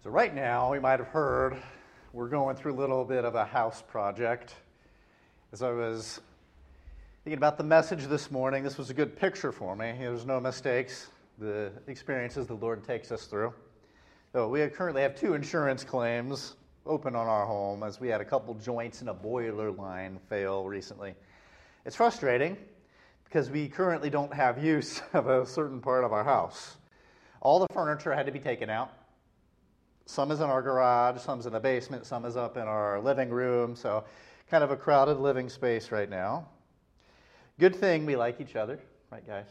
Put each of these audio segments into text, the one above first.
So right now, we might have heard, we're going through a little bit of a house project. As I was thinking about the message this morning, this was a good picture for me. There's no mistakes, the experiences the Lord takes us through. So we currently have 2 insurance claims open on our home as we had a couple joints in a boiler line fail recently. It's frustrating because we currently don't have use of a certain part of our house. All the furniture had to be taken out. Some is in our garage, some's in the basement, some is up in our living room, so kind of a crowded living space right now. Good thing we like each other, right guys?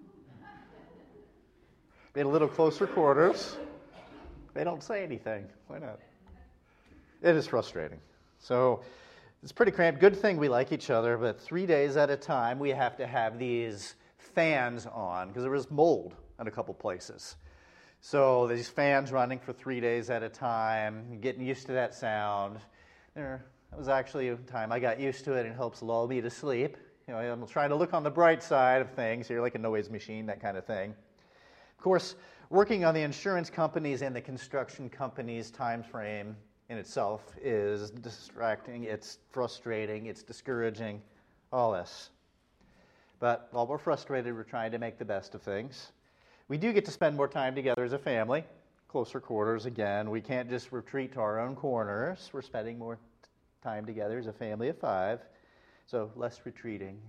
Made a little closer quarters. They don't say anything. Why not? It is frustrating. So it's pretty cramped. Good thing we like each other, but 3 days at a time we have to have these fans on because there was mold in a couple places. So these fans running for 3 days at a time, getting used to that sound. That was actually a time I got used to it and helps lull me to sleep. You know, I'm trying to look on the bright side of things. You're like a noise machine, that kind of thing. Of course, working on the insurance companies and the construction companies' time frame in itself is distracting, it's frustrating, it's discouraging, all this. But while we're frustrated, we're trying to make the best of things. We do get to spend more time together as a family, closer quarters again. We can't just retreat to our own corners. We're spending more time together as a family of 5, so less retreating.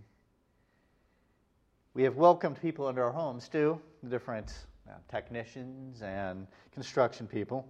We have welcomed people into our homes too, different technicians and construction people.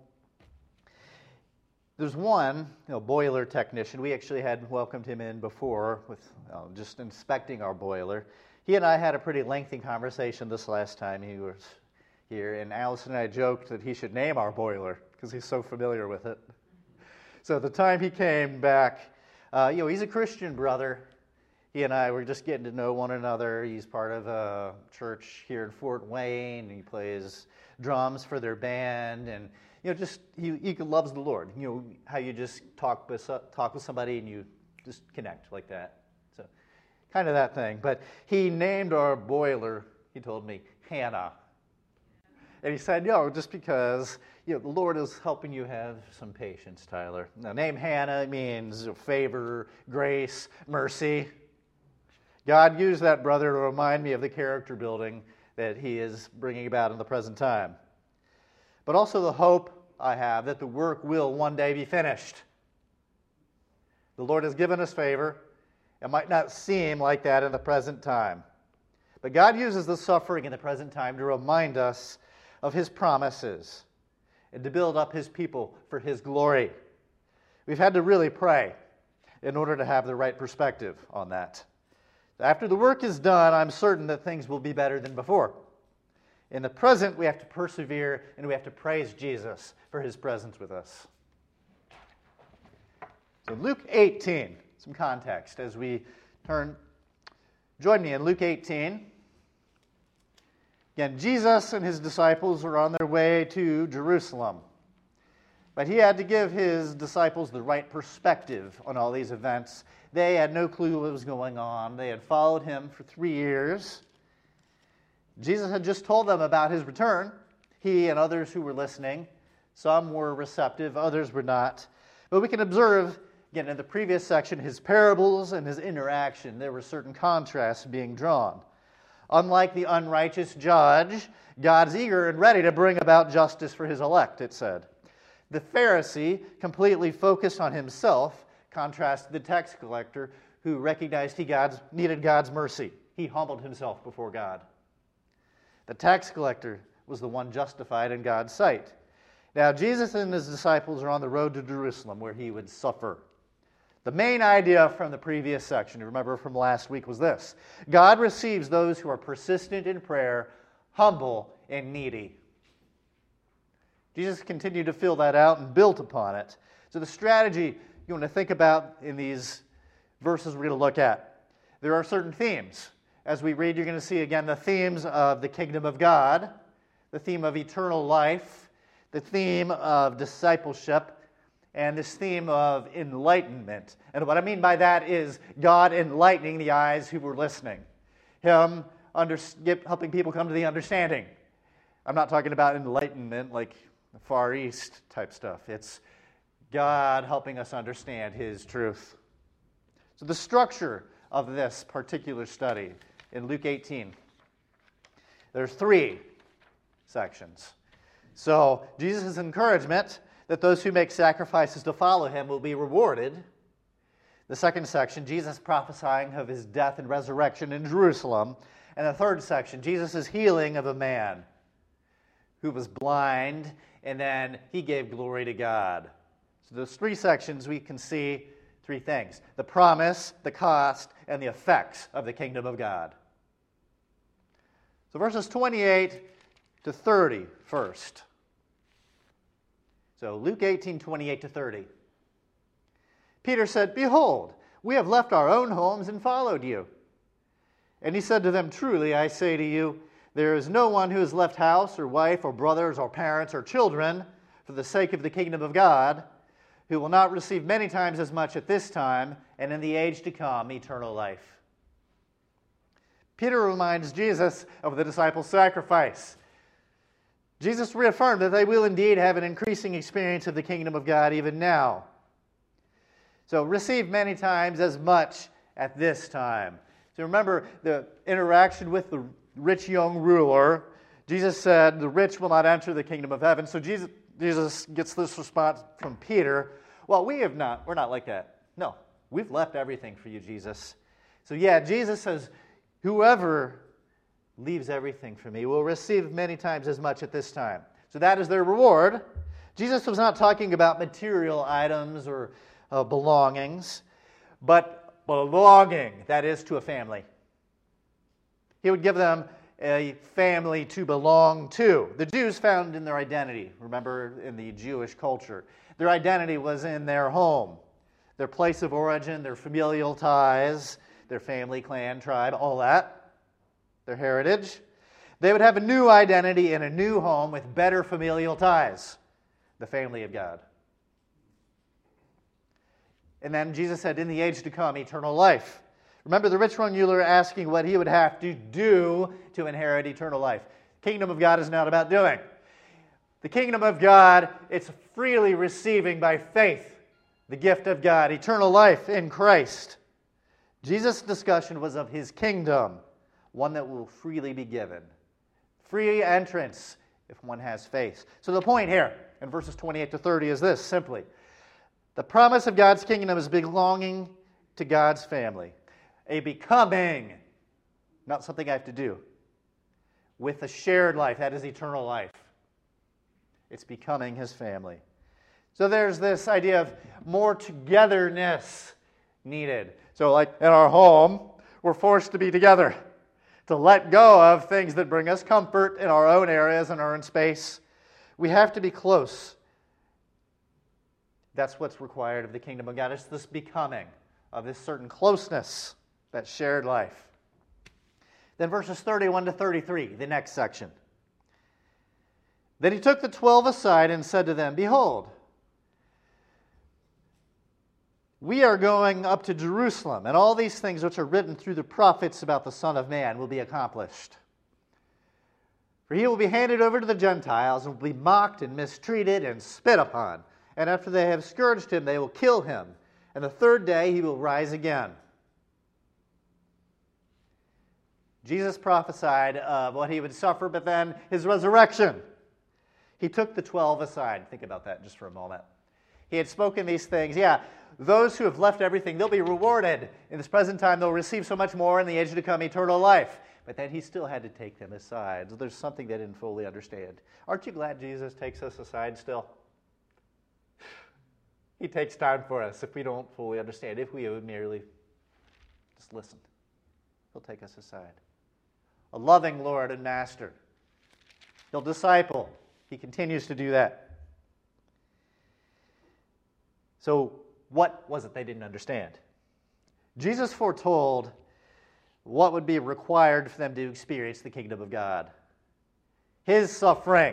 There's one boiler technician. We actually had welcomed him in before with just inspecting our boiler. He and I had a pretty lengthy conversation this last time he was here, and Allison and I joked that he should name our boiler because he's so familiar with it. So the time he came back, he's a Christian brother. He and I were just getting to know one another. He's part of a church here in Fort Wayne. He plays drums for their band, and he loves the Lord. You know how you just talk with somebody and you just connect like that. So kind of that thing. But he named our boiler, he told me, Hannah. And he said, just because the Lord is helping you have some patience, Tyler. Now, name Hannah means favor, grace, mercy. God used that brother to remind me of the character building that he is bringing about in the present time. But also the hope I have that the work will one day be finished. The Lord has given us favor. It might not seem like that in the present time. But God uses the suffering in the present time to remind us of His promises and to build up His people for His glory. We've had to really pray in order to have the right perspective on that. After the work is done, I'm certain that things will be better than before. In the present, we have to persevere and we have to praise Jesus for His presence with us. So Luke 18, some context as we turn. Join me in Luke 18. Again, Jesus and His disciples are on their way to Jerusalem. But He had to give His disciples the right perspective on all these events. They had no clue what was going on. They had followed Him for 3 years. Jesus had just told them about His return. He and others who were listening, some were receptive, others were not. But we can observe, again, in the previous section, His parables and His interaction. There were certain contrasts being drawn. Unlike the unrighteous judge, God's eager and ready to bring about justice for His elect, it said. The Pharisee, completely focused on himself, contrasted the tax collector who recognized he needed God's mercy. He humbled himself before God. The tax collector was the one justified in God's sight. Now, Jesus and His disciples are on the road to Jerusalem where He would suffer. The main idea from the previous section, you remember from last week, was this. God receives those who are persistent in prayer, humble and needy. Jesus continued to fill that out and built upon it. So the strategy you want to think about in these verses we're going to look at, there are certain themes. As we read, you're going to see again the themes of the kingdom of God, the theme of eternal life, the theme of discipleship, and this theme of enlightenment. And what I mean by that is God enlightening the eyes who were listening. Him helping people come to the understanding. I'm not talking about enlightenment like Far East type stuff. It's God helping us understand His truth. So the structure of this particular study in Luke 18, there's 3 sections. So Jesus' encouragement that those who make sacrifices to follow Him will be rewarded. The second section, Jesus prophesying of His death and resurrection in Jerusalem. And the third section, Jesus' healing of a man who was blind, and then He gave glory to God. So those 3 sections, we can see 3 things: the promise, the cost, and the effects of the kingdom of God. So verses 28 to 30 first. So Luke 18, 28 to 30. Peter said, "Behold, we have left our own homes and followed you." And He said to them, "Truly I say to you, there is no one who has left house or wife or brothers or parents or children for the sake of the kingdom of God, who will not receive many times as much at this time, and in the age to come, eternal life." Peter reminds Jesus of the disciples' sacrifice. Jesus reaffirmed that they will indeed have an increasing experience of the kingdom of God even now. So receive many times as much at this time. So remember the interaction with the rich young ruler. Jesus said, "The rich will not enter the kingdom of heaven." So Jesus gets this response from Peter. "Well, we're not like that. No, we've left everything for you, Jesus." So yeah, Jesus says, "Whoever leaves everything for me will receive many times as much at this time." So that is their reward. Jesus was not talking about material items or belongings, but belonging, that is, to a family. He would give them a family to belong to. The Jews found in their identity, remember, in the Jewish culture, their identity was in their home, their place of origin, their familial ties, their family, clan, tribe, all that, their heritage. They would have a new identity in a new home with better familial ties, the family of God. And then Jesus said, "In the age to come, eternal life." Remember the rich young ruler asking what he would have to do to inherit eternal life. Kingdom of God is not about doing. The kingdom of God, it's freely receiving by faith the gift of God, eternal life in Christ. Jesus' discussion was of His kingdom, one that will freely be given. Free entrance if one has faith. So the point here in verses 28 to 30 is this, simply. The promise of God's kingdom is belonging to God's family. A becoming, not something I have to do, with a shared life, that is eternal life. It's becoming His family. So there's this idea of more togetherness needed. So like in our home, we're forced to be together, to let go of things that bring us comfort in our own areas and our own space. We have to be close. That's what's required of the kingdom of God. It's this becoming of this certain closeness, that shared life. Then verses 31 to 33, the next section. Then He took the 12 aside and said to them, "Behold, we are going up to Jerusalem, and all these things which are written through the prophets about the Son of Man will be accomplished. For He will be handed over to the Gentiles, and will be mocked and mistreated and spit upon. And after they have scourged Him, they will kill Him. And the third day He will rise again." Jesus prophesied of what He would suffer, but then His resurrection. He took the 12 aside. Think about that just for a moment. He had spoken these things. Yeah, those who have left everything, they'll be rewarded. In this present time, they'll receive so much more in the age to come, eternal life. But then He still had to take them aside. So there's something they didn't fully understand. Aren't you glad Jesus takes us aside still? He takes time for us if we don't fully understand. If we would merely just listen, He'll take us aside. A loving Lord and Master. He'll disciple. He continues to do that. So what was it they didn't understand? Jesus foretold what would be required for them to experience the kingdom of God. His suffering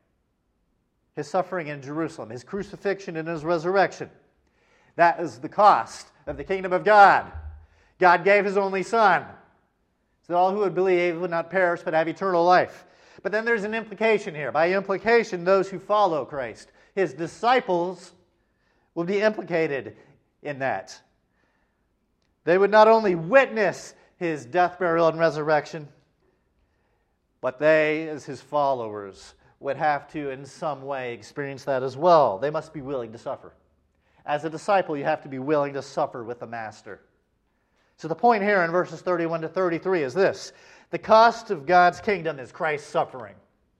in Jerusalem, His crucifixion and His resurrection. That is the cost of the kingdom of God. God gave His only Son, so that all who would believe would not perish but have eternal life. But then there's an implication here. By implication, those who follow Christ, his disciples, will be implicated in that. They would not only witness his death, burial, and resurrection, but they, as his followers, would have to, in some way, experience that as well. They must be willing to suffer. As a disciple, you have to be willing to suffer with the Master. So the point here in verses 31 to 33 is this: the cost of God's kingdom is Christ's suffering.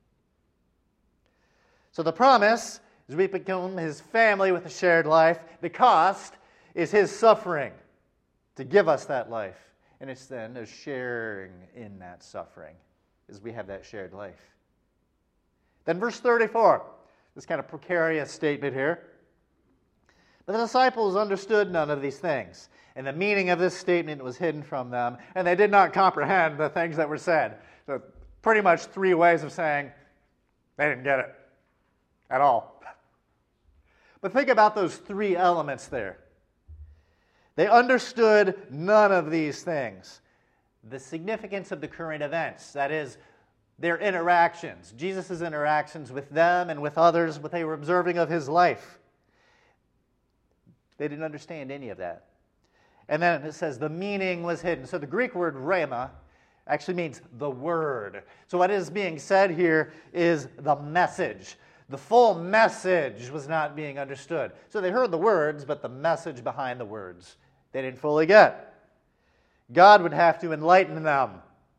So the promise is we become his family with a shared life. The cost is his suffering to give us that life. And it's then a sharing in that suffering as we have that shared life. Then verse 34, this kind of precarious statement here. But the disciples understood none of these things, and the meaning of this statement was hidden from them, and they did not comprehend the things that were said. So pretty much three ways of saying they didn't get it at all. But think about those three elements there. They understood none of these things. The significance of the current events, that is, their interactions, Jesus' interactions with them and with others, what they were observing of his life. They didn't understand any of that. And then it says the meaning was hidden. So the Greek word rhema actually means the word. So what is being said here is the message. The full message was not being understood. So they heard the words, but the message behind the words they didn't fully get. God would have to enlighten them.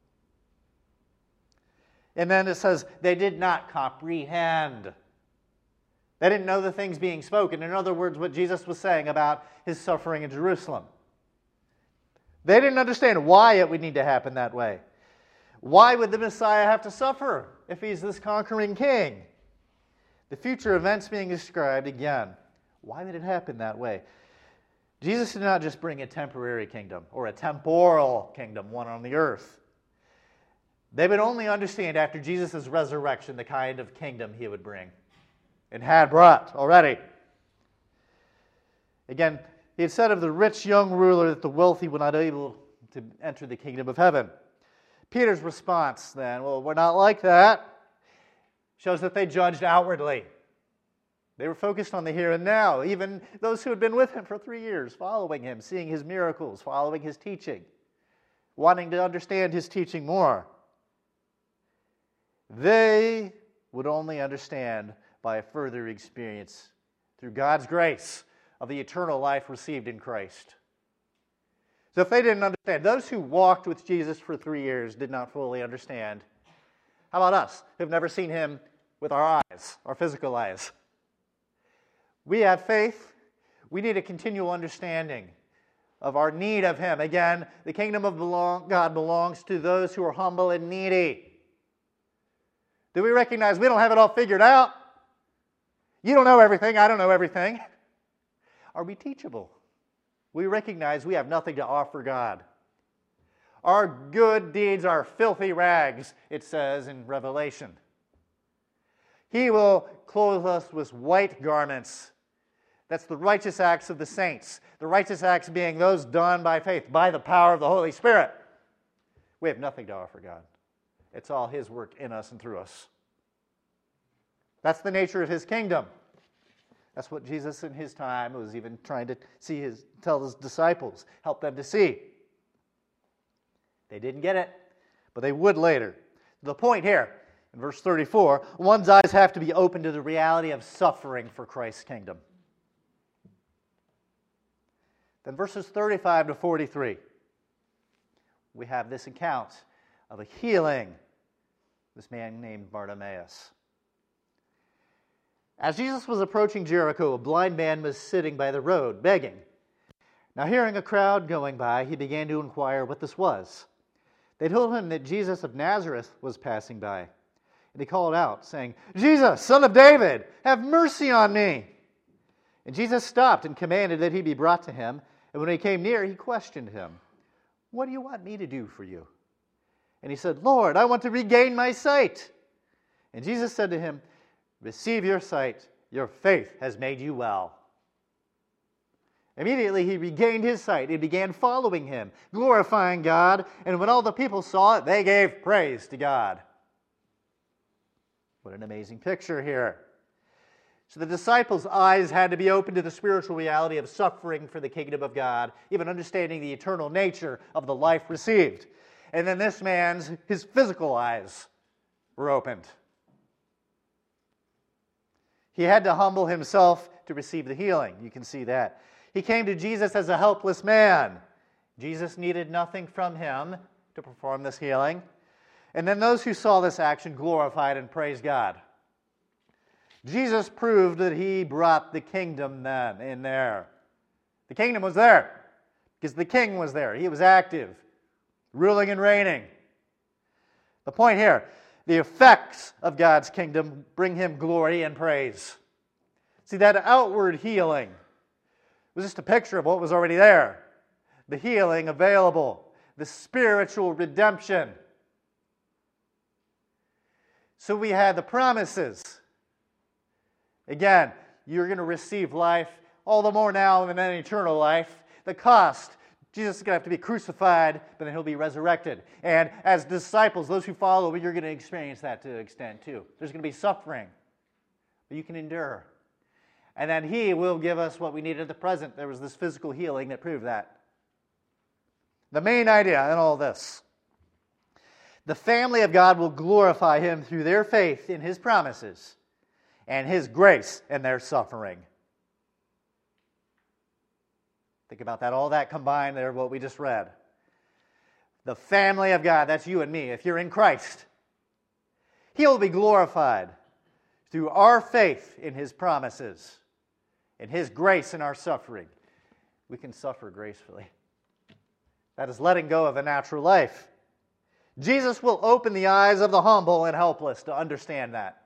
And then it says they did not comprehend. They didn't know the things being spoken. In other words, what Jesus was saying about his suffering in Jerusalem. They didn't understand why it would need to happen that way. Why would the Messiah have to suffer if he's this conquering king? The future events being described again. Why would it happen that way? Jesus did not just bring a temporary kingdom or a temporal kingdom, one on the earth. They would only understand after Jesus' resurrection the kind of kingdom he would bring and had brought already. Again, he had said of the rich young ruler that the wealthy were not able to enter the kingdom of heaven. Peter's response then, well, we're not like that, shows that they judged outwardly. They were focused on the here and now. Even those who had been with him for 3 years, following him, seeing his miracles, following his teaching, wanting to understand his teaching more. They would only understand by a further experience through God's grace of the eternal life received in Christ. So if they didn't understand, those who walked with Jesus for 3 years did not fully understand. How about us, who've never seen him with our eyes, our physical eyes? We have faith. We need a continual understanding of our need of him. Again, the kingdom of God belongs to those who are humble and needy. Do we recognize we don't have it all figured out? You don't know everything. I don't know everything. Are we teachable? We recognize we have nothing to offer God. Our good deeds are filthy rags, it says in Revelation. He will clothe us with white garments. That's the righteous acts of the saints. The righteous acts being those done by faith, by the power of the Holy Spirit. We have nothing to offer God. It's all his work in us and through us. That's the nature of his kingdom. That's what Jesus in his time was even trying to tell his disciples, help them to see. They didn't get it, but they would later. The point here, in verse 34, one's eyes have to be open to the reality of suffering for Christ's kingdom. Then verses 35 to 43, we have this account of a healing, this man named Bartimaeus. As Jesus was approaching Jericho, a blind man was sitting by the road, begging. Now hearing a crowd going by, he began to inquire what this was. They told him that Jesus of Nazareth was passing by. And he called out, saying, "Jesus, Son of David, have mercy on me." And Jesus stopped and commanded that he be brought to him. And when he came near, he questioned him, "What do you want me to do for you?" And he said, "Lord, I want to regain my sight." And Jesus said to him, "Receive your sight. Your faith has made you well." Immediately he regained his sight and began following him, glorifying God. And when all the people saw it, they gave praise to God. What an amazing picture here. So the disciples' eyes had to be opened to the spiritual reality of suffering for the kingdom of God, even understanding the eternal nature of the life received. And then this man's, his physical eyes were opened. He had to humble himself to receive the healing. You can see that. He came to Jesus as a helpless man. Jesus needed nothing from him to perform this healing. And then those who saw this action glorified and praised God. Jesus proved that he brought the kingdom then in there. The kingdom was there because the king was there. He was active, ruling and reigning. The point here, the effects of God's kingdom bring him glory and praise. See, that outward healing was just a picture of what was already there. The healing available, the spiritual redemption. So we had the promises. Again, you're going to receive life all the more now than an eternal life. The cost, Jesus is going to have to be crucified, but then he'll be resurrected. And as disciples, those who follow, you're going to experience that to an extent too. There's going to be suffering, but you can endure. And then he will give us what we need at the present. There was this physical healing that proved that. The main idea in all this, the family of God will glorify him through their faith in his promises and his grace in their suffering. Think about that, all that combined there, what we just read. The family of God, that's you and me. If you're in Christ, he will be glorified through our faith in his promises and his grace in our suffering. We can suffer gracefully. That is letting go of a natural life. Jesus will open the eyes of the humble and helpless to understand that.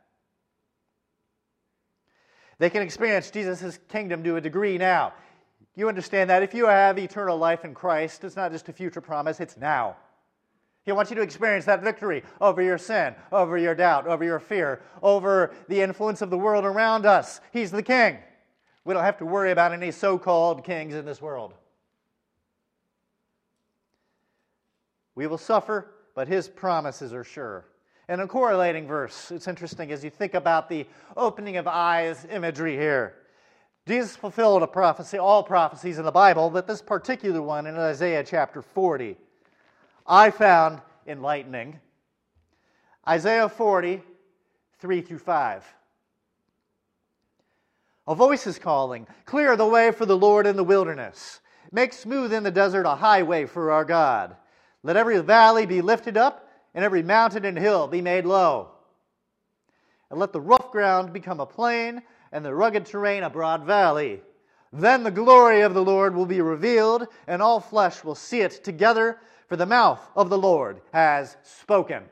They can experience Jesus' kingdom to a degree now. You understand that if you have eternal life in Christ, it's not just a future promise, it's now. He wants you to experience that victory over your sin, over your doubt, over your fear, over the influence of the world around us. He's the king. We don't have to worry about any so-called kings in this world. We will suffer, but his promises are sure. And a correlating verse, it's interesting as you think about the opening of eyes imagery here. Jesus fulfilled a prophecy, all prophecies in the Bible, but this particular one in Isaiah chapter 40, I found enlightening. Isaiah 40, 3 through 5. A voice is calling, "Clear the way for the Lord in the wilderness. Make smooth in the desert a highway for our God. Let every valley be lifted up, and every mountain and hill be made low. And let the rough ground become a plain, and the rugged terrain a broad valley. Then the glory of the Lord will be revealed, and all flesh will see it together, for the mouth of the Lord has spoken."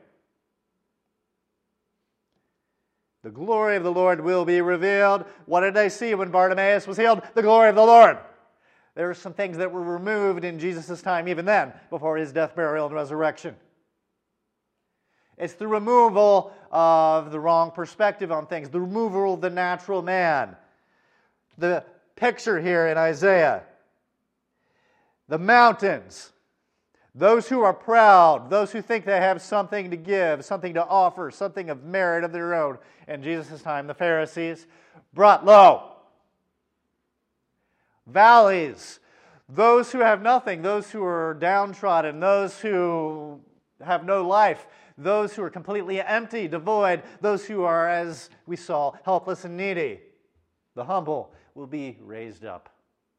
The glory of the Lord will be revealed. What did they see when Bartimaeus was healed? The glory of the Lord. There were some things that were removed in Jesus' time, even then, before his death, burial, and resurrection. It's the removal of the wrong perspective on things, the removal of the natural man. The picture here in Isaiah, the mountains, those who are proud, those who think they have something to give, something to offer, something of merit of their own. In Jesus' time, the Pharisees brought low. Valleys, those who have nothing, those who are downtrodden, those who have no life, those who are completely empty, devoid, those who are, as we saw, helpless and needy. The humble will be raised up.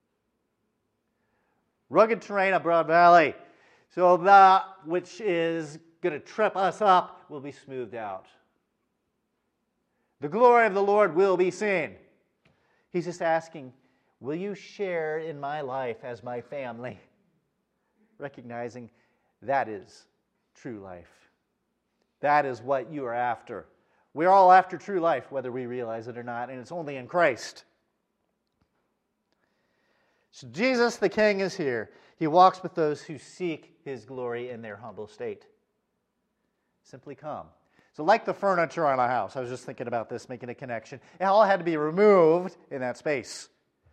Rugged terrain, a broad valley. So that which is going to trip us up will be smoothed out. The glory of the Lord will be seen. He's just asking, will you share in my life as my family? Recognizing that is true life. That is what you are after. We're all after true life, whether we realize it or not, and it's only in Christ. So Jesus the King is here. He walks with those who seek his glory in their humble state. Simply come. So like the furniture on a house, I was just thinking about this, making a connection. It all had to be removed in that space.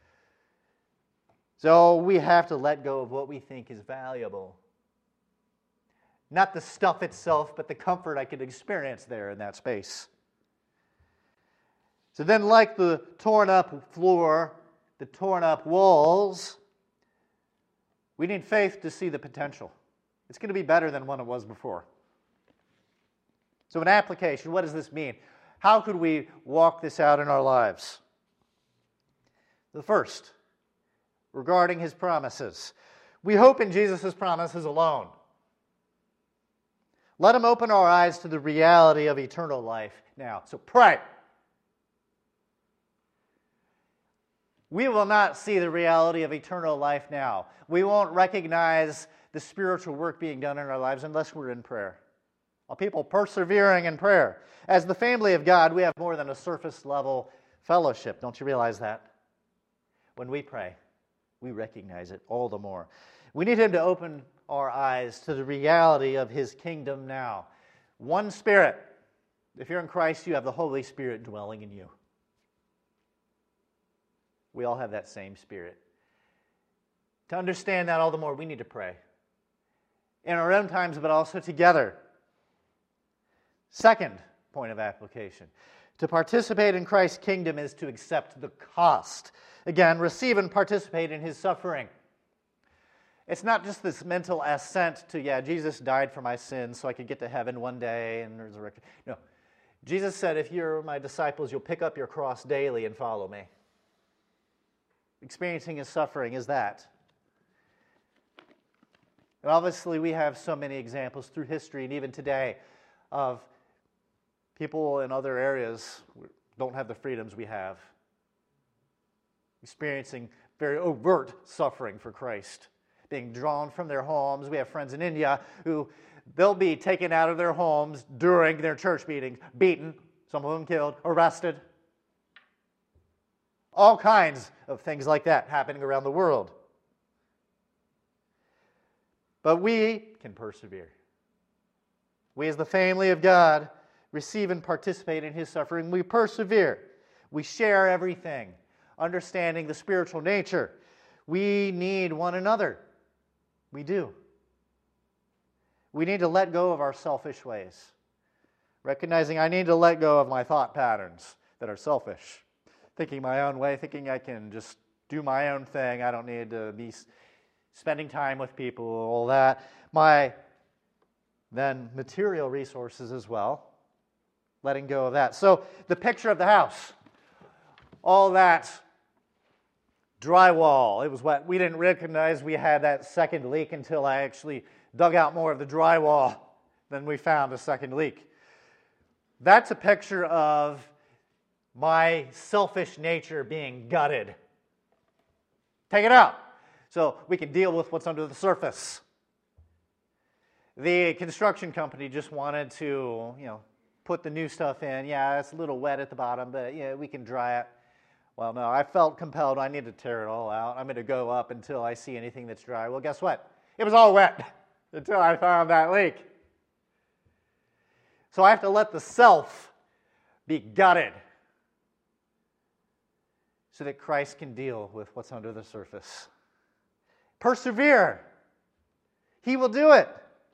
So we have to let go of what we think is valuable. Not the stuff itself, but the comfort I could experience there in that space. So then, like the torn up floor, the torn up walls, we need faith to see the potential. It's going to be better than what it was before. So an application, what does this mean? How could we walk this out in our lives? The first, regarding his promises. We hope in Jesus' promises alone. Let him open our eyes to the reality of eternal life now. So pray. We will not see the reality of eternal life now. We won't recognize the spiritual work being done in our lives unless we're in prayer. Are people persevering in prayer? As the family of God, we have more than a surface level fellowship. Don't you realize that? When we pray, we recognize it all the more. We need him to open our eyes to the reality of his kingdom now. One Spirit. If you're in Christ, you have the Holy Spirit dwelling in you. We all have that same Spirit. To understand that all the more, we need to pray. In our own times, but also together. Second point of application. To participate in Christ's kingdom is to accept the cost. Again, receive and participate in his suffering. It's not just this mental assent to, yeah, Jesus died for my sins so I could get to heaven one day and resurrect. No. Jesus said, if you're my disciples, you'll pick up your cross daily and follow me. Experiencing his suffering is that. And obviously, we have so many examples through history and even today of people in other areas who don't have the freedoms we have, experiencing very overt suffering for Christ, being drawn from their homes. We have friends in India who they'll be taken out of their homes during their church meetings, beaten, some of them killed, arrested. All kinds of things like that happening around the world. But we can persevere. We as the family of God receive and participate in his suffering. We persevere. We share everything, understanding the spiritual nature. We need one another. We do. We need to let go of our selfish ways. Recognizing I need to let go of my thought patterns that are selfish. Thinking my own way, thinking I can just do my own thing. I don't need to be spending time with people, all that. My then material resources as well. Letting go of that. So the picture of the house. All that drywall. It was wet. We didn't recognize we had that second leak until I actually dug out more of the drywall. Then we found a second leak. That's a picture of my selfish nature being gutted. Take it out so we can deal with what's under the surface. The construction company just wanted to, put the new stuff in. Yeah, it's a little wet at the bottom, but we can dry it. Well, no, I felt compelled. I need to tear it all out. I'm going to go up until I see anything that's dry. Well, guess what? It was all wet until I found that leak. So I have to let the self be gutted so that Christ can deal with what's under the surface. Persevere. He will do it.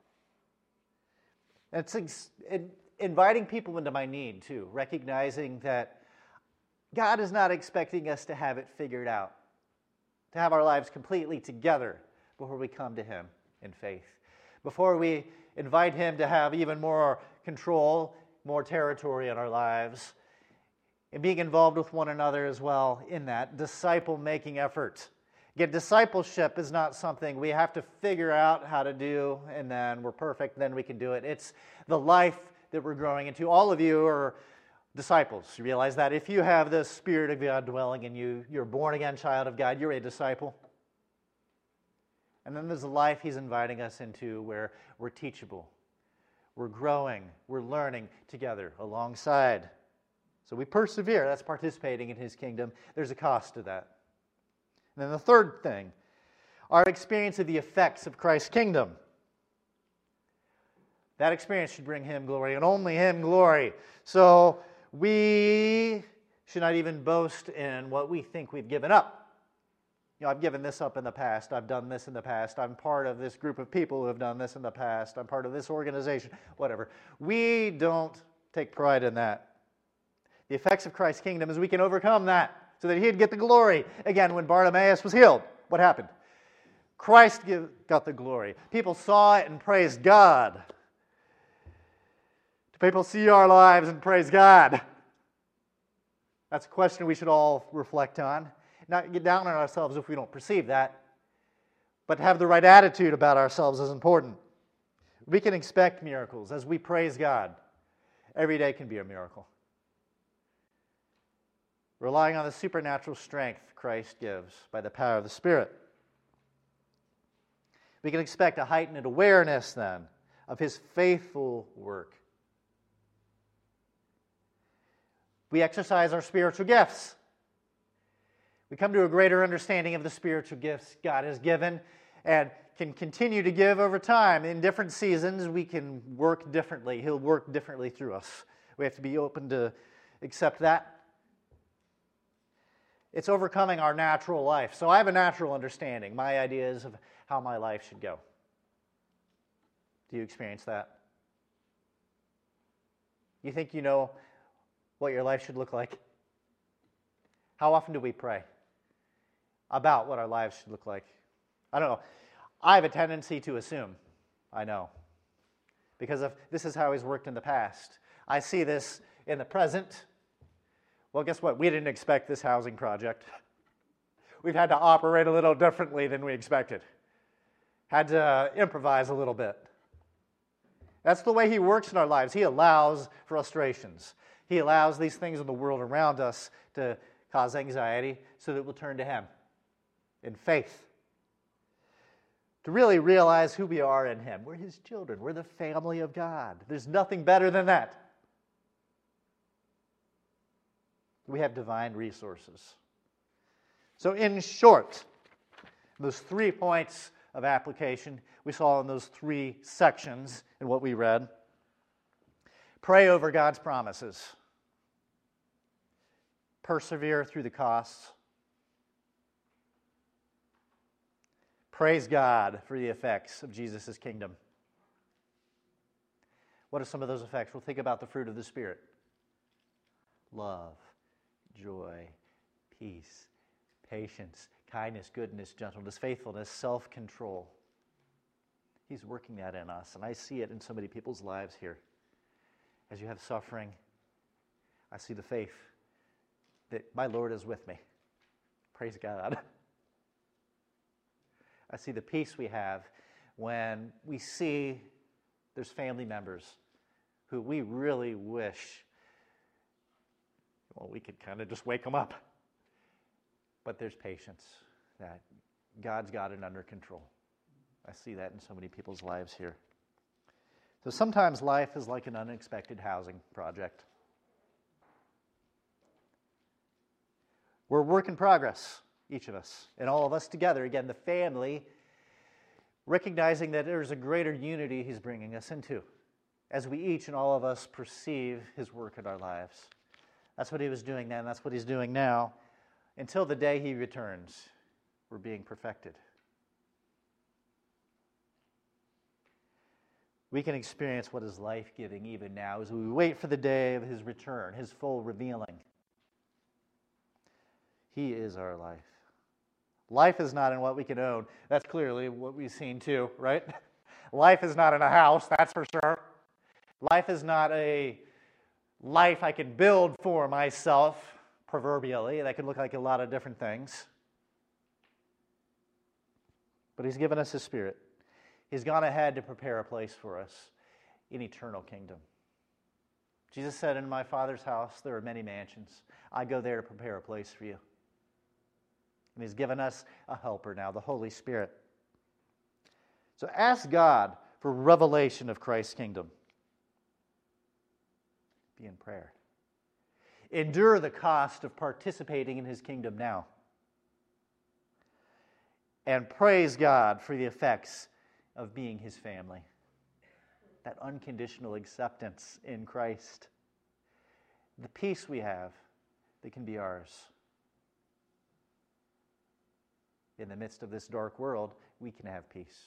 It's inviting people into my need, too, recognizing that God is not expecting us to have it figured out, to have our lives completely together before we come to him in faith, before we invite him to have even more control, more territory in our lives, and being involved with one another as well in that disciple-making effort. Again, discipleship is not something we have to figure out how to do and then we're perfect, then we can do it. It's the life that we're growing into. All of you are disciples. You realize that if you have the Spirit of God dwelling in you, you're a born-again child of God, you're a disciple. And then there's a life he's inviting us into where we're teachable, we're growing, we're learning together alongside. So we persevere. That's participating in his kingdom. There's a cost to that. And then the third thing, our experience of the effects of Christ's kingdom. That experience should bring him glory and only him glory. So we should not even boast in what we think we've given up. I've given this up in the past. I've done this in the past. I'm part of this group of people who have done this in the past. I'm part of this organization, whatever. We don't take pride in that. The The effects of Christ's kingdom is we can overcome that so that he'd get the glory. Again, when Bartimaeus was healed, what happened? Christ got the glory. People saw it and praised God. Do people see our lives and praise God? That's a question we should all reflect on. Not get down on ourselves if we don't perceive that, but have the right attitude about ourselves is important. We can expect miracles as we praise God. Every day can be a miracle. Relying on the supernatural strength Christ gives by the power of the Spirit. We can expect a heightened awareness then of his faithful work. We exercise our spiritual gifts. We come to a greater understanding of the spiritual gifts God has given and can continue to give over time. In different seasons, we can work differently. He'll work differently through us. We have to be open to accept that. It's overcoming our natural life. So I have a natural understanding, my ideas of how my life should go. Do you experience that? You think you know what your life should look like? How often do we pray about what our lives should look like? I don't know. I have a tendency to assume I know, because this is how he's worked in the past. I see this in the present. Well, guess what? We didn't expect this housing project. We've had to operate a little differently than we expected. Had to improvise a little bit. That's the way he works in our lives. He allows frustrations. He allows these things in the world around us to cause anxiety so that we'll turn to him in faith. To really realize who we are in him. We're his children. We're the family of God. There's nothing better than that. We have divine resources. So in short, those 3 points of application we saw in those 3 sections in what we read. Pray over God's promises. Persevere through the costs. Praise God for the effects of Jesus' kingdom. What are some of those effects? Well, think about the fruit of the Spirit. Love, joy, peace, patience, kindness, goodness, gentleness, faithfulness, self-control. He's working that in us, and I see it in so many people's lives here. As you have suffering, I see the faith that my Lord is with me. Praise God. I see the peace we have when we see there's family members who we really wish, well, we could kind of just wake them up. But there's patience that God's got it under control. I see that in so many people's lives here. So sometimes life is like an unexpected housing project. We're a work in progress, each of us, and all of us together. Again, the family, recognizing that there's a greater unity he's bringing us into as we each and all of us perceive his work in our lives. That's what he was doing then, that's what he's doing now. Until the day he returns, we're being perfected. We can experience what is life-giving even now as we wait for the day of his return, his full revealing. He is our life. Life is not in what we can own. That's clearly what we've seen too, right? Life is not in a house, that's for sure. Life is not a life I can build for myself, proverbially. That could look like a lot of different things. But he's given us his Spirit. He's gone ahead to prepare a place for us in eternal kingdom. Jesus said, in my Father's house there are many mansions. I go there to prepare a place for you. And he's given us a helper now, the Holy Spirit. So ask God for revelation of Christ's kingdom. Be in prayer. Endure the cost of participating in his kingdom now. And praise God for the effects of being his family. That unconditional acceptance in Christ. The peace we have that can be ours. In the midst of this dark world, we can have peace.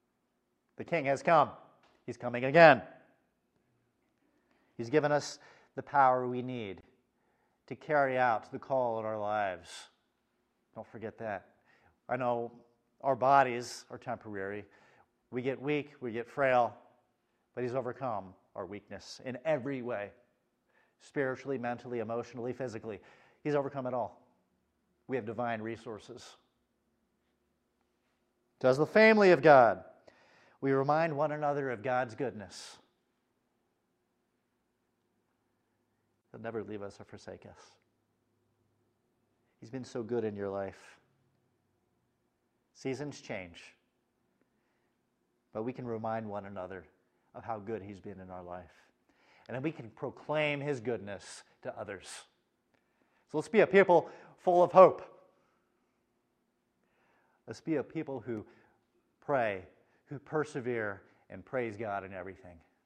The King has come. He's coming again. He's given us the power we need to carry out the call in our lives. Don't forget that. I know our bodies are temporary. We get weak, we get frail, but He's overcome our weakness in every way. Spiritually, mentally, emotionally, physically. He's overcome it all. We have divine resources. So as the family of God, we remind one another of God's goodness. He'll never leave us or forsake us. He's been so good in your life. Seasons change, but we can remind one another of how good He's been in our life. And then we can proclaim His goodness to others. So let's be a people full of hope. Let's be a people who pray, who persevere, and praise God in everything.